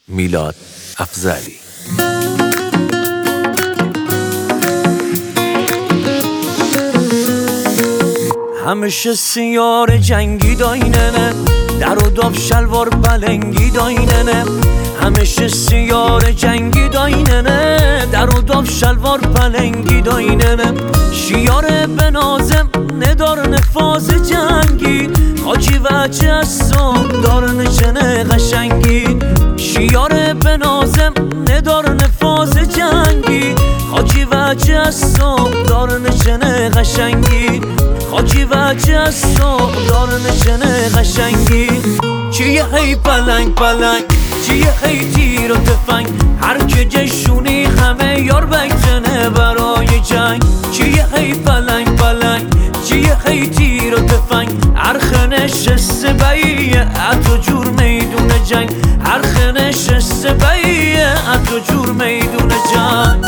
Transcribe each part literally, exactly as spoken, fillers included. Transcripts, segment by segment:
میلاد افضلی. همیشه سیار جنگی دایننه، در و داف شلوار پلنگی دایننه. همیشه سیار جنگی دایننه، در و داف شلوار پلنگی دایننه. شیار بنازم ندار نفاز جنگی، حاجی وچه از دار نشنه قشنگی. شیار بنازم ندار نفاز جنگی، حاجی وچه از دار نشنه قشنگی. حاجی وچه از دار نشنه قشنگی. چیه هی پلنگ پلنگ، چیه هی تیر و تفنگ، هر که جشونی همه یار بکتنه برای جنگ. چیه هی پلنگ پلنگ، چیه هی تیر و تفنگ، هر نشسته بیه اتو جور میدون جنگ. هر نشسته بیه اتو جور میدون جنگ.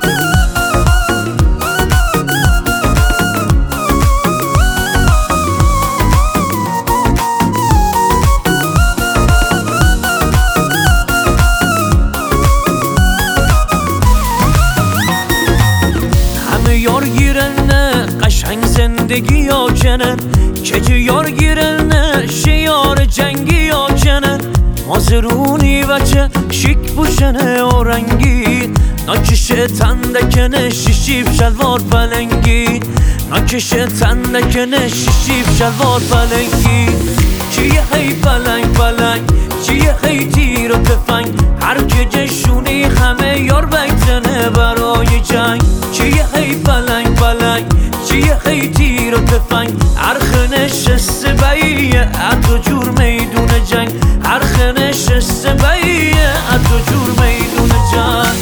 یار گیرنه قشنگ زندگی یا جنن، که یار گیرنه شیار جنگی یا جنن. مازرونی وچه شیک پوشنه آرنگی، ناکشه تندکنه شیشیب شلوار پلنگی. ناکشه تندکنه شیشیب شلوار پلنگی. چیه هی پلنگ پلنگ، چیه هی تیر و تفنگ، هر که جشونی همه یار بکتنه برای جنگ. چیه هی پلنگ پلنگ، چیه هی تیر و تفنگ، هر نشسته بیه اتو جور میدون جنگ. هر نشسته بیه اتو جور میدون جنگ.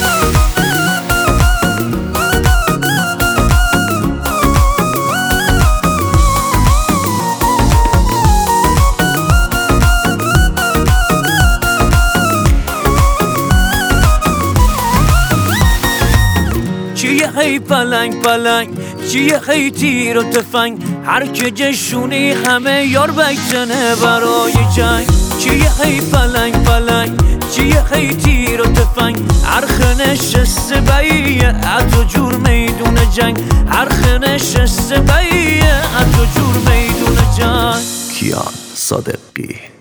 چیه هی پلنگ پلنگ، چیه هی تیر و تفنگ، هر که جشونی همه یار بکتنه برای جنگ. چیه هی پلنگ پلنگ، چیه هی تیر و تفنگ، هر نشسته بیه اتو جور میدون جنگ. هر نشسته بیه اتو جور میدون جنگ. کیان صادقی.